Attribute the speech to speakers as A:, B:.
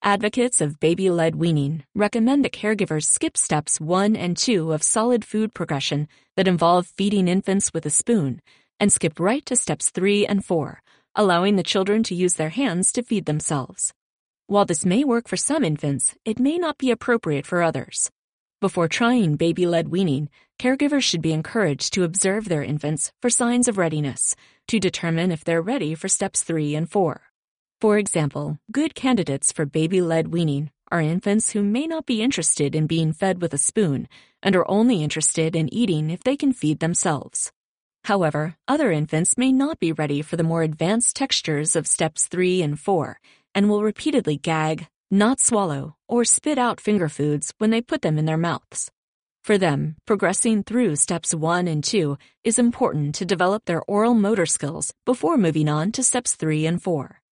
A: Advocates of baby-led weaning recommend that caregivers skip steps 1 and 2 of solid food progression that involve feeding infants with a spoon and skip right to steps 3 and 4, allowing the children to use their hands to feed themselves. While this may work for some infants, it may not be appropriate for others. Before trying baby-led weaning, caregivers should be encouraged to observe their infants for signs of readiness to determine if they're ready for steps 3 and 4. For example, good candidates for baby-led weaning are infants who may not be interested in being fed with a spoon and are only interested in eating if they can feed themselves. However, other infants may not be ready for the more advanced textures of steps 3 and 4 and will repeatedly gag, not swallow, or spit out finger foods when they put them in their mouths. For them, progressing through steps 1 and 2 is important to develop their oral motor skills before moving on to steps 3 and 4.